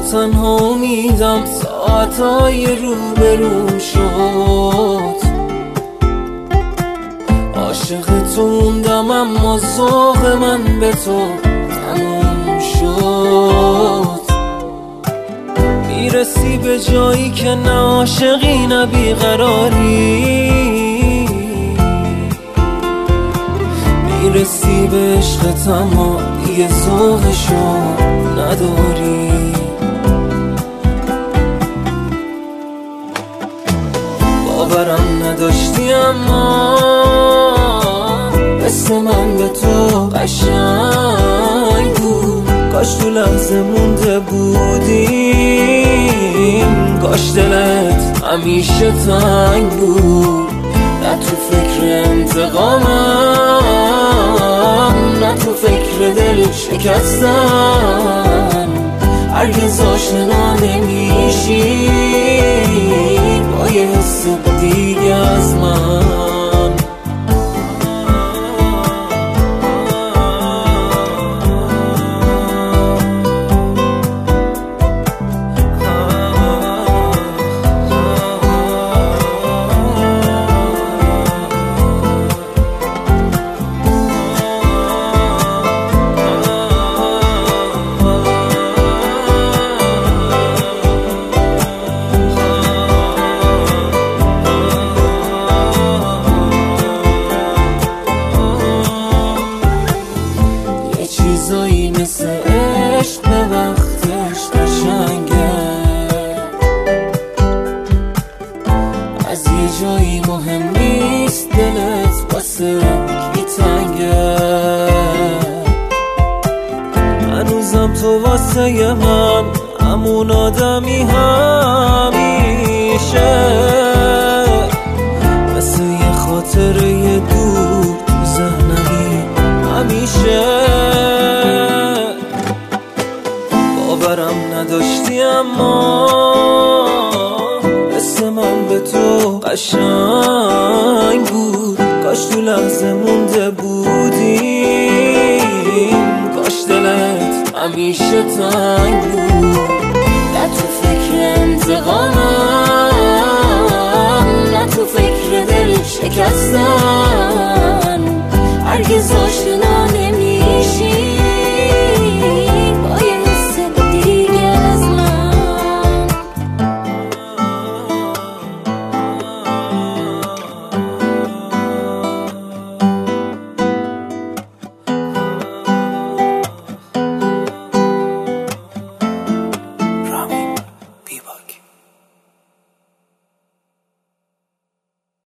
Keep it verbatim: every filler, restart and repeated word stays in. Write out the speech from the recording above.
تنها امیدم ساعتهای روبروم شد. عاشق تو موندم اما ذوق من به تو تموم شد. میرسی به جایی که نه عاشقی نه بیقراری، میرسی به عشقت اما دیگه ذوقشو نداری. باورم نداشتی اما مثل من به تو قشنگ بود. کاش تو لحظه مونده بودیم، کاش دلت همیشه تنگ بود. نه تو فکر انتقامم، نه تو فکر دل شکستن. هرگز آشنا نمیشی با یه حس دیگه از من. چیزایی مثل عشق به وقتش قشنگه، از یه جایی مهم نیست دلت واسه کی تنگه. هنوزم تو واسه من همون آدمی همیشه، مثل یه خاطره دور تو ذهنمی همیشه. باورم نداشتی اما مثل من به تو قشنگ بود. کاش تو لحظه مونده بودیم، کاش دلت همیشه تنگ بود. نه تو فکر انتقامم، نه تو فکر دل شکستن. هرگز آشنا